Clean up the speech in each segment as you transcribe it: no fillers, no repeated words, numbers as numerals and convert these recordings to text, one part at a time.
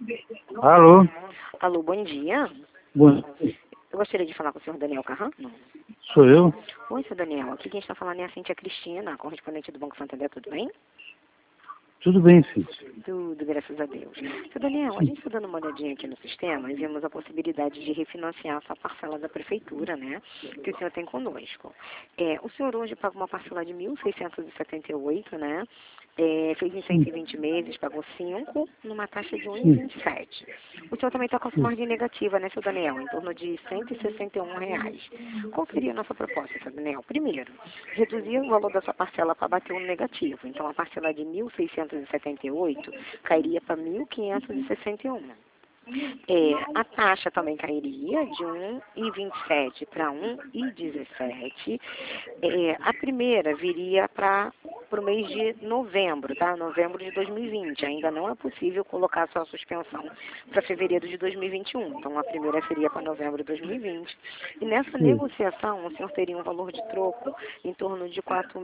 Alô? Alô, bom dia. Bom, Eu gostaria de falar com o senhor Daniel Carrano. sou eu? Oi, senhor Daniel. Aqui quem está falando é a Cíntia Cristina, correspondente do Banco Santander, tudo bem? Tudo bem, filho. Tudo, graças a Deus. Senhor Daniel, a gente está dando uma olhadinha aqui no sistema e vimos a possibilidade de refinanciar essa parcela da prefeitura, né? Que o senhor tem conosco. O senhor hoje paga uma parcela de 1.678, né? Fez em 120 meses, pagou 5, numa taxa de Sim. 1,27. O senhor também está com a sua margem negativa, né, seu Daniel? Em torno de R$ 161. Qual seria a nossa proposta, seu Daniel? Primeiro, reduzir o valor da sua parcela para bater um negativo. Então, a parcela de 1.678 cairia para 1.561. A taxa também cairia de 1,27 para 1,17. A primeira viria para o mês de novembro, tá? Novembro de 2020. Ainda não é possível colocar sua suspensão para fevereiro de 2021. Então, a primeira seria para novembro de 2020. E nessa negociação, o senhor teria um valor de troco em torno de R$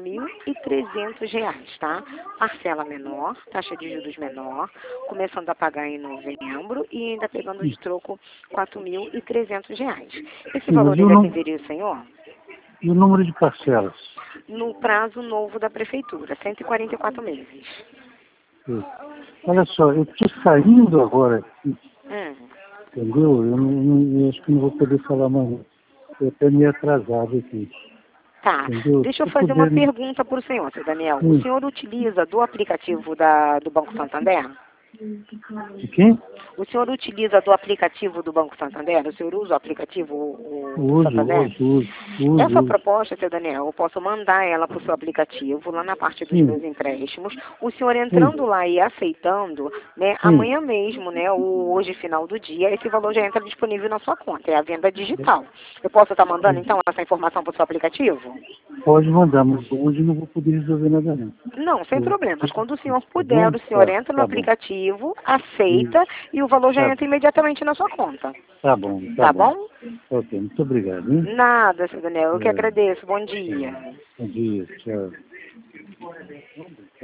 4.300, tá? Parcela menor, taxa de juros menor, começando a pagar em novembro e ainda pegando de troco R$ 4.300. Esse valor ainda atenderia o senhor? E o número de parcelas? No prazo novo da prefeitura, 144 meses. Sim. Olha só, eu estou saindo agora aqui, entendeu? Eu acho que não vou poder falar mais. Eu até meio atrasado aqui. Tá, Entendeu? deixa eu fazer uma pergunta para o senhor, seu Daniel. O senhor utiliza do aplicativo do Banco Santander? De quem? O senhor utiliza do aplicativo do Banco Santander? O senhor usa o aplicativo do Santander? Uso. Essa proposta, seu Daniel, eu posso mandar ela para o seu aplicativo, lá na parte dos meus empréstimos. O senhor entrando lá e aceitando, né, amanhã mesmo, né, ou hoje, final do dia, esse valor já entra disponível na sua conta. É a venda digital. Eu posso estar mandando, então, essa informação para o seu aplicativo? Pode mandar, mas hoje não vou poder resolver nada não. Não, sem problemas. Quando o senhor puder, o senhor entra no aplicativo, aceita e o valor já entra imediatamente na sua conta. Tá bom. Tá bom? Ok, muito obrigado, hein? Nada, seu Daniel. Eu que agradeço. Bom dia. Bom dia, tchau.